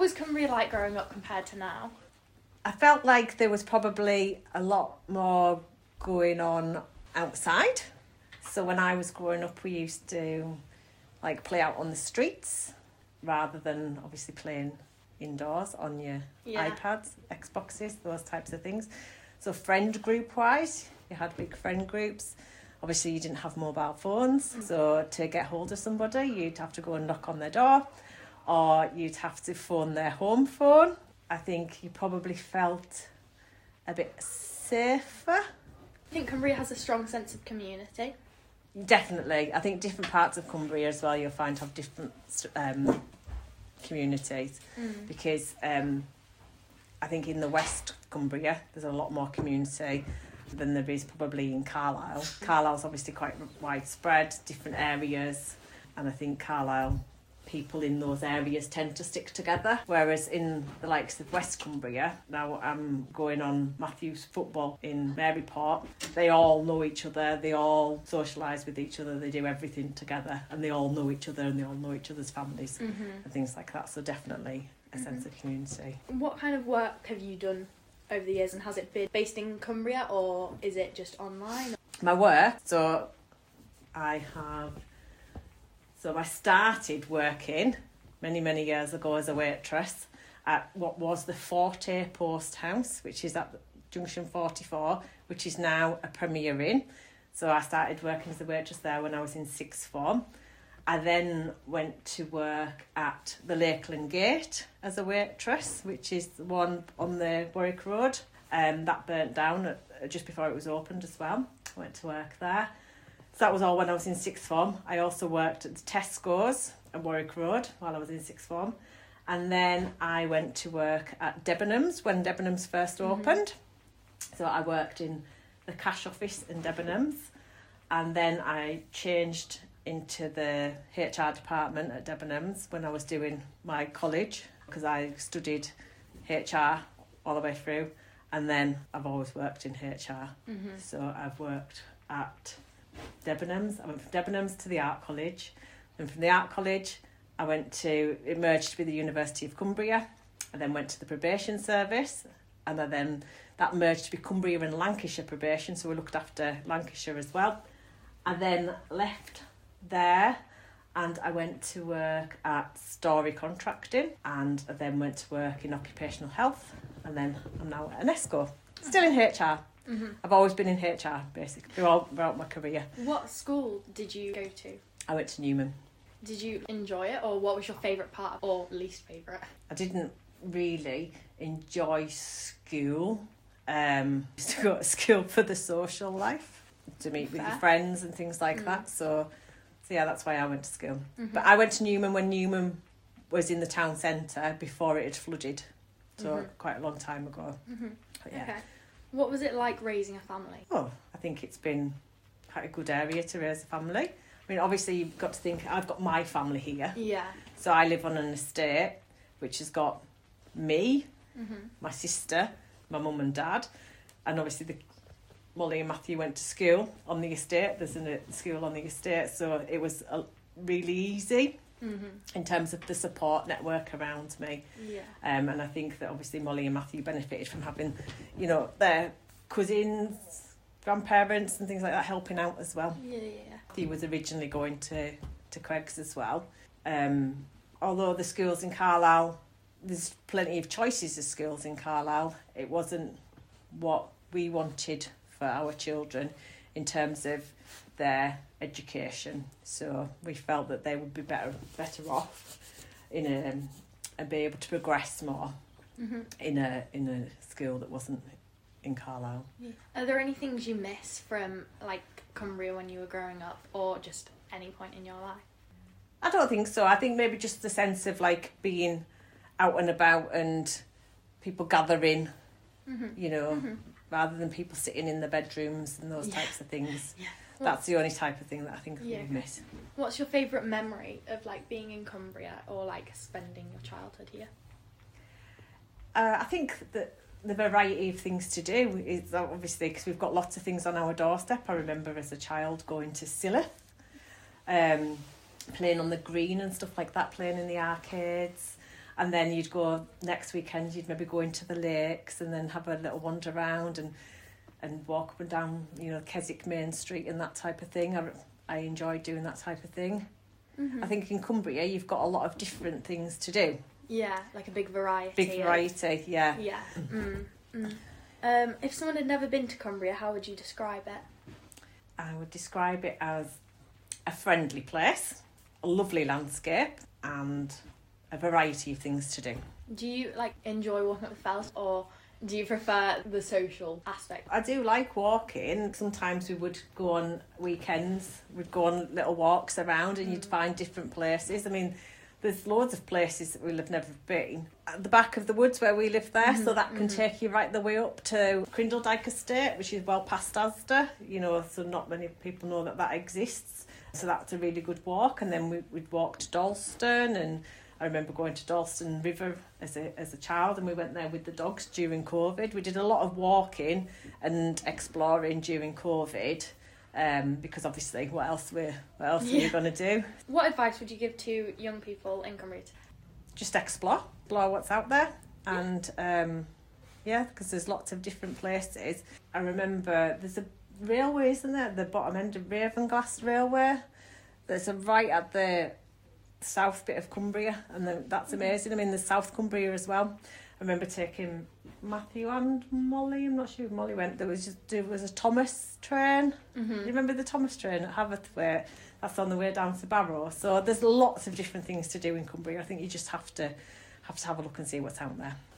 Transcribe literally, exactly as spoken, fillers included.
was Cumbria like growing up compared to now? I felt like there was probably a lot more going on outside. So when I was growing up, we used to like play out on the streets rather than obviously playing indoors on your Yeah. iPads, Xboxes, those types of things. So friend group wise, you had big friend groups. Obviously you didn't have mobile phones, Mm. so to get hold of somebody you'd have to go and knock on their door, or you'd have to phone their home phone. I think you probably felt a bit safer. I think Cumbria has a strong sense of community. Definitely. I think different parts of Cumbria as well you'll find have different um, communities, Mm. because um, I think in the West Cumbria there's a lot more community than there is probably in Carlisle. Carlisle's obviously quite widespread, different areas, and I think Carlisle people in those areas tend to stick together, whereas in the likes of West Cumbria, now I'm going on Matthew's football in Maryport, they all know each other, they all socialise with each other, they do everything together, and they all know each other and they all know each other's families Mm-hmm. and things like that, so definitely a Mhm. sense of community. What kind of work have you done over the years, and has it been based in Cumbria or is it just online? My work, so I have So I started working many, many years ago as a waitress at what was the Forte Post House, which is at Junction forty-four, which is now a Premier Inn. So I started working as a waitress there when I was in sixth form. I then went to work at the Lakeland Gate as a waitress, which is the one on the Warwick Road. Um, that burnt down at, just before it was opened as well. I went to work there. So that was all when I was in sixth form. I also worked at the Tesco's at Warwick Road while I was in sixth form. And then I went to work at Debenhams when Debenhams first Mhm. opened. So I worked in the cash office in Debenhams. And then I changed into the H R department at Debenhams when I was doing my college, because I studied H R all the way through. And then I've always worked in H R. Mm-hmm. So I've worked at Debenhams. I went from Debenhams to the Art College. Then from the Art College, I went to, it merged with the University of Cumbria. I then went to the probation service. And I then, that merged with Cumbria and Lancashire probation. So we looked after Lancashire as well. I then left there and I went to work at Story Contracting. And I then went to work in occupational health. And then I'm now at Enesco. Still in H R. Mm-hmm. I've always been in H R, basically, throughout, throughout my career. What school did you go to? I went to Newman. Did you enjoy it, or what was your favourite part or least favourite? I didn't really enjoy school. Um, I used to go to school for the social life, to meet with Fair. your friends and things like Mm. that. So, so, yeah, that's why I went to school. Mm-hmm. But I went to Newman when Newman was in the town centre before it had flooded. So Mhm. quite a long time ago. Mm-hmm. But yeah. Okay. What was it like raising a family? Oh, I think it's been quite a good area to raise a family. I mean, obviously you've got to think, I've got my family here. Yeah. So I live on an estate which has got me, Mm-hmm. my sister, my mum and dad, and obviously the Molly and Matthew went to school on the estate. There's a school on the estate, so it was uh, really easy Mm-hmm. in terms of the support network around me. Yeah. Um, and I think that obviously Molly and Matthew benefited from having, you know, their cousins, grandparents and things like that helping out as well. Yeah, yeah. He was originally going to, to Craig's as well. Um, although the schools in Carlisle, there's plenty of choices of schools in Carlisle, it wasn't what we wanted for our children in terms of their education. So we felt that they would be better better off in a and be able to progress more Mm-hmm. in a in a school that wasn't in Carlisle. Yeah. Are there any things you miss from like Cumbria when you were growing up, or just any point in your life? I don't think so. I think maybe just the sense of like being out and about and people gathering, Mm-hmm. you know, Mm-hmm. rather than people sitting in the bedrooms and those Yeah. types of things. Yeah. That's the only type of thing that I think Yeah. we miss. What's your favourite memory of like being in Cumbria or like spending your childhood here? Uh, I think that the variety of things to do is obviously because we've got lots of things on our doorstep. I remember as a child going to Sillith, um, playing on the green and stuff like that, playing in the arcades. And then you'd go next weekend, you'd maybe go into the lakes and then have a little wander around and and walk up and down, you know, Keswick Main Street and that type of thing. I, I enjoy doing that type of thing. Mm-hmm. I think in Cumbria you've got a lot of different things to do. Yeah, like a big variety. Big variety, yeah. Yeah. Mm. Mm. Um, if someone had never been to Cumbria, how would you describe it? I would describe it as a friendly place, a lovely landscape, and a variety of things to do. Do you like enjoy walking up the fells, or do you prefer the social aspect? I do like walking. Sometimes we would go on weekends, we'd go on little walks around and mm. you'd find different places. I mean, there's loads of places that we'll have never been. At the back of the woods where we live there, mm-hmm, so that can mm-hmm. take you right the way up to Crindledyke Estate, which is well past Asda, you know, so not many people know that that exists. So that's a really good walk. And then we, we'd walk to Dalston, and I remember going to Dalston River as a as a child, and we went there with the dogs during COVID. We did a lot of walking and exploring during COVID. Um, because obviously, what else we what else yeah. are you going to do? What advice would you give to young people in Cumbria? Just explore, explore what's out there, and um, yeah, because there's lots of different places. I remember there's a railway, isn't there? The bottom end of Ravenglass Railway. There's a right at the south bit of Cumbria, and the, that's amazing. I mean, there's South Cumbria as well. I remember taking Matthew and Molly, I'm not sure if Molly went, there was just there was a Thomas train. Mm-hmm. You remember the Thomas train at Haverthwaite? That's on the way down to Barrow. So there's lots of different things to do in Cumbria. I think you just have to have to have a look and see what's out there.